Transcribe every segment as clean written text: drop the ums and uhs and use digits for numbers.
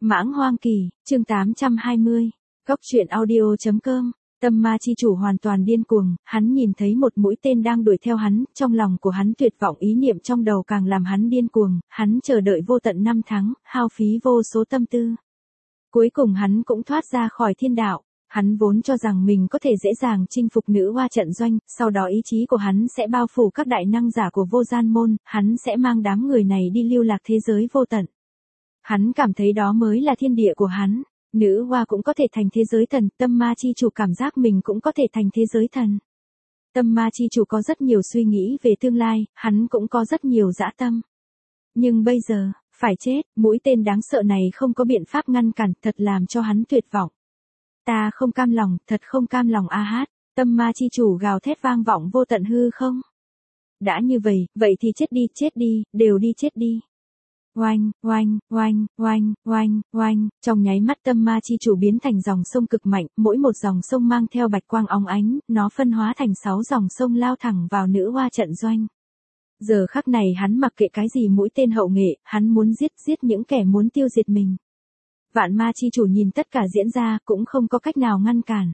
Mãng Hoang Kỳ, chương 820. Góc truyện audio.com. Tâm ma chi chủ hoàn toàn điên cuồng, hắn nhìn thấy một mũi tên đang đuổi theo hắn, trong lòng của hắn tuyệt vọng, ý niệm trong đầu càng làm hắn điên cuồng, hắn chờ đợi vô tận năm tháng, hao phí vô số tâm tư. Cuối cùng hắn cũng thoát ra khỏi thiên đạo. Hắn vốn cho rằng mình có thể dễ dàng chinh phục nữ hoa trận doanh, sau đó ý chí của hắn sẽ bao phủ các đại năng giả của vô gian môn, hắn sẽ mang đám người này đi lưu lạc thế giới vô tận. Hắn cảm thấy đó mới là thiên địa của hắn. Nữ hoa cũng có thể thành thế giới thần, tâm ma chi chủ cảm giác mình cũng có thể thành thế giới thần. Tâm ma chi chủ có rất nhiều suy nghĩ về tương lai, hắn cũng có rất nhiều dã tâm. Nhưng bây giờ, phải chết, mũi tên đáng sợ này không có biện pháp ngăn cản, thật làm cho hắn tuyệt vọng. Ta không cam lòng, thật không cam lòng a hát, tâm ma chi chủ gào thét vang vọng vô tận hư không. Đã như vậy thì chết đi, đều đi chết đi. Oanh, oanh, oanh, oanh, oanh, oanh, trong nháy mắt tâm ma chi chủ biến thành dòng sông cực mạnh, mỗi một dòng sông mang theo bạch quang óng ánh, nó phân hóa thành 6 dòng sông lao thẳng vào nữ hoa trận doanh. Giờ khắc này hắn mặc kệ cái gì mũi tên hậu nghệ, hắn muốn giết những kẻ muốn tiêu diệt mình. Vạn ma chi chủ nhìn tất cả diễn ra, cũng không có cách nào ngăn cản.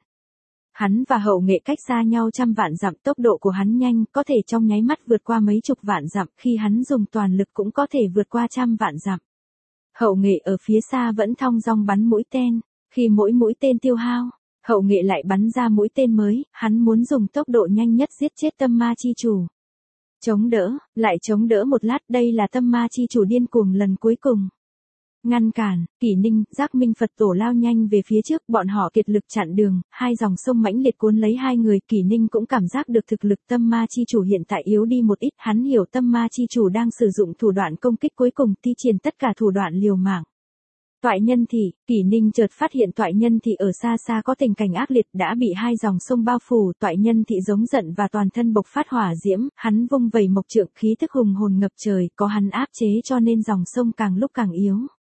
Hắn và hậu nghệ cách xa nhau trăm vạn dặm, tốc độ của hắn nhanh, có thể trong nháy mắt vượt qua mấy chục vạn dặm, khi hắn dùng toàn lực cũng có thể vượt qua trăm vạn dặm. Hậu nghệ ở phía xa vẫn thong dong bắn mũi tên, khi mỗi mũi tên tiêu hao, hậu nghệ lại bắn ra mũi tên mới, hắn muốn dùng tốc độ nhanh nhất giết chết tâm ma chi chủ. Chống đỡ, lại chống đỡ một lát, đây là tâm ma chi chủ điên cuồng lần cuối cùng. Ngăn cản, Kỷ Ninh, Giác Minh Phật Tổ lao nhanh về phía trước, bọn họ kiệt lực chặn đường, hai dòng sông mãnh liệt cuốn lấy hai người, Kỷ Ninh cũng cảm giác được thực lực tâm ma chi chủ hiện tại yếu đi một ít, hắn hiểu tâm ma chi chủ đang sử dụng thủ đoạn công kích cuối cùng, thi triển tất cả thủ đoạn liều mạng. Toại Nhân Thị, Kỷ Ninh chợt phát hiện Toại Nhân Thị ở xa xa có tình cảnh ác liệt, đã bị hai dòng sông bao phủ, Toại Nhân Thị giống giận và toàn thân bộc phát hỏa diễm, hắn vung vẩy mộc trượng, khí thức hùng hồn ngập trời, có hắn áp chế cho nên dòng sông càng lúc càng yếu.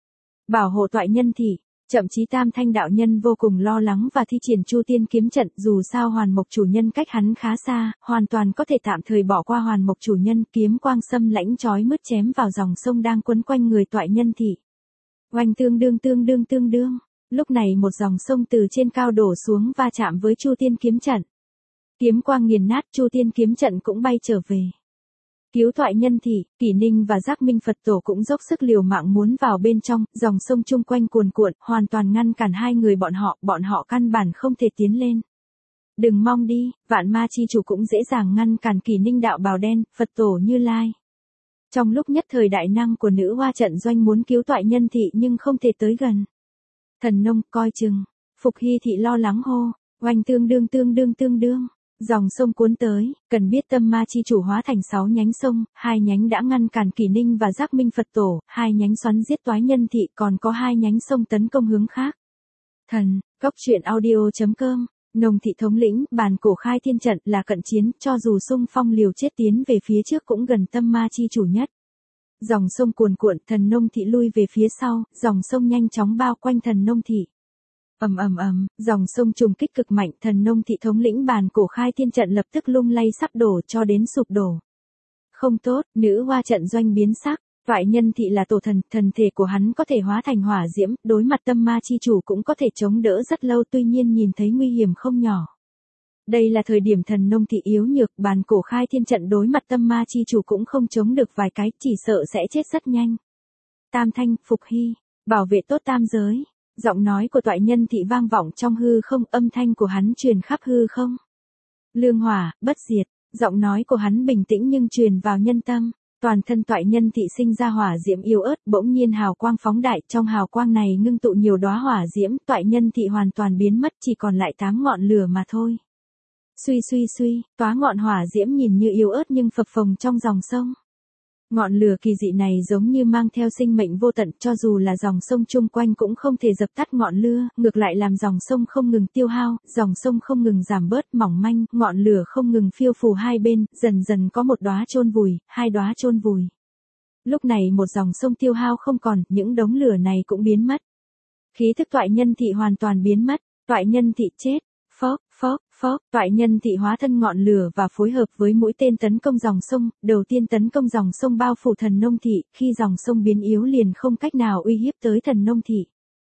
Bảo hộ Toại Nhân Thị, chậm chí Tam Thanh đạo nhân vô cùng lo lắng và thi triển Chu Tiên kiếm trận, dù sao Hoàn Mộc chủ nhân cách hắn khá xa, hoàn toàn có thể tạm thời bỏ qua Hoàn Mộc chủ nhân, kiếm quang xâm lãnh chói mứt chém vào dòng sông đang quấn quanh người Toại Nhân Thị. Oanh tương đương, lúc này một dòng sông từ trên cao đổ xuống va chạm với Chu Tiên kiếm trận. Kiếm quang nghiền nát, Chu Tiên kiếm trận cũng bay trở về. Cứu Toại Nhân Thị, Kỷ Ninh và Giác Minh Phật Tổ cũng dốc sức liều mạng muốn vào bên trong, dòng sông chung quanh cuồn cuộn, hoàn toàn ngăn cản hai người bọn họ căn bản không thể tiến lên. Đừng mong đi, Vạn ma chi chủ cũng dễ dàng ngăn cản Kỷ Ninh đạo bào đen, Phật Tổ Như Lai. Trong lúc nhất thời đại năng của nữ hoa trận doanh muốn cứu Toại Nhân Thị nhưng không thể tới gần. Thần nông, coi chừng, Phục Hy Thị lo lắng hô, oanh tương đương. Dòng sông cuốn tới, cần biết tâm ma chi chủ hóa thành 6 nhánh sông, 2 nhánh đã ngăn cản Kỷ Ninh và Giác Minh Phật Tổ, 2 nhánh xoắn giết Toái Nhân Thị, còn có 2 nhánh sông tấn công hướng khác. Thần, góc truyện audio.com, Nông Thị thống lĩnh, bàn cổ khai thiên trận là cận chiến, cho dù xung phong liều chết tiến về phía trước cũng gần tâm ma chi chủ nhất. Dòng sông cuồn cuộn, thần Nông Thị lui về phía sau, dòng sông nhanh chóng bao quanh thần Nông Thị. Dòng sông trùng kích cực mạnh, thần Nông Thị thống lĩnh bàn cổ khai thiên trận lập tức lung lay sắp đổ cho đến sụp đổ. Không tốt, nữ hoa trận doanh biến sắc, Toại Nhân Thị là tổ thần, thần thể của hắn có thể hóa thành hỏa diễm, đối mặt tâm ma chi chủ cũng có thể chống đỡ rất lâu, tuy nhiên nhìn thấy nguy hiểm không nhỏ. Đây là thời điểm thần Nông Thị yếu nhược, bàn cổ khai thiên trận đối mặt tâm ma chi chủ cũng không chống được vài cái, chỉ sợ sẽ chết rất nhanh. Tam Thanh, Phục Hy, bảo vệ tốt tam giới. Giọng nói của Toại Nhân Thị vang vọng trong hư không, âm thanh của hắn truyền khắp hư không. Lương hỏa, bất diệt, giọng nói của hắn bình tĩnh nhưng truyền vào nhân tâm. Toàn thân Toại Nhân Thị sinh ra hỏa diễm yếu ớt, bỗng nhiên hào quang phóng đại, trong hào quang này ngưng tụ nhiều đóa hỏa diễm, Toại Nhân Thị hoàn toàn biến mất, chỉ còn lại 8 ngọn lửa mà thôi. Suy, tóa ngọn hỏa diễm nhìn như yếu ớt nhưng phập phồng trong dòng sông. Ngọn lửa kỳ dị này giống như mang theo sinh mệnh vô tận, cho dù là dòng sông chung quanh cũng không thể dập tắt ngọn lửa, ngược lại làm dòng sông không ngừng tiêu hao, dòng sông không ngừng giảm bớt mỏng manh, ngọn lửa không ngừng phiêu phù hai bên, dần dần có một đóa chôn vùi, 2 đóa chôn vùi. Lúc này một dòng sông tiêu hao không còn, những đống lửa này cũng biến mất. Khí thức Toại Nhân Thị hoàn toàn biến mất, Toại Nhân Thị chết. Phốc, Toại Nhân Thị hóa thân ngọn lửa và phối hợp với mũi tên tấn công dòng sông, đầu tiên tấn công dòng sông bao phủ thần Nông Thị, khi dòng sông biến yếu liền không cách nào uy hiếp tới thần Nông Thị.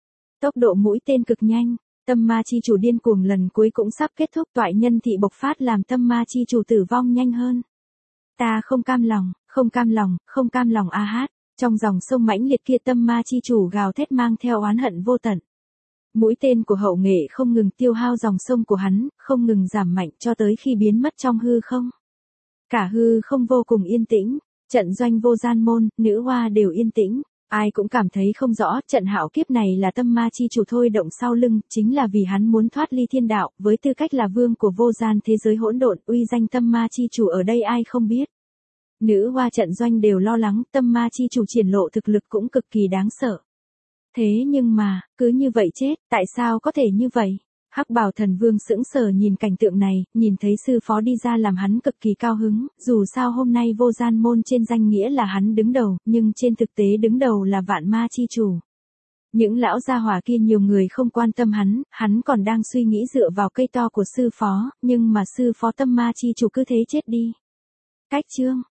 Tốc độ mũi tên cực nhanh, tâm ma chi chủ điên cuồng lần cuối cũng sắp kết thúc, toại nhân thị bộc phát làm tâm ma chi chủ tử vong nhanh hơn. Ta không cam lòng, không cam lòng, không cam lòng a hát. Trong dòng sông mãnh liệt kia tâm ma chi chủ gào thét mang theo oán hận vô tận. Mũi tên của hậu nghệ không ngừng tiêu hao dòng sông của hắn, không ngừng giảm mạnh cho tới khi biến mất trong hư không. Cả hư không vô cùng yên tĩnh, trận doanh vô gian môn, nữ hoa đều yên tĩnh. Ai cũng cảm thấy không rõ, trận hạo kiếp này là tâm ma chi chủ thôi động sau lưng, chính là vì hắn muốn thoát ly thiên đạo, với tư cách là vương của vô gian thế giới hỗn độn, uy danh tâm ma chi chủ ở đây ai không biết. Nữ hoa trận doanh đều lo lắng, tâm ma chi chủ triển lộ thực lực cũng cực kỳ đáng sợ. Thế nhưng mà, cứ như vậy chết, tại sao có thể như vậy? Hắc Bào Thần Vương sững sờ nhìn cảnh tượng này, nhìn thấy sư phó đi ra làm hắn cực kỳ cao hứng, dù sao hôm nay vô gian môn trên danh nghĩa là hắn đứng đầu, nhưng trên thực tế đứng đầu là vạn ma chi chủ. Những lão gia hỏa kia nhiều người không quan tâm hắn còn đang suy nghĩ dựa vào cây to của sư phó, nhưng mà sư phó tâm ma chi chủ cứ thế chết đi. Cách chương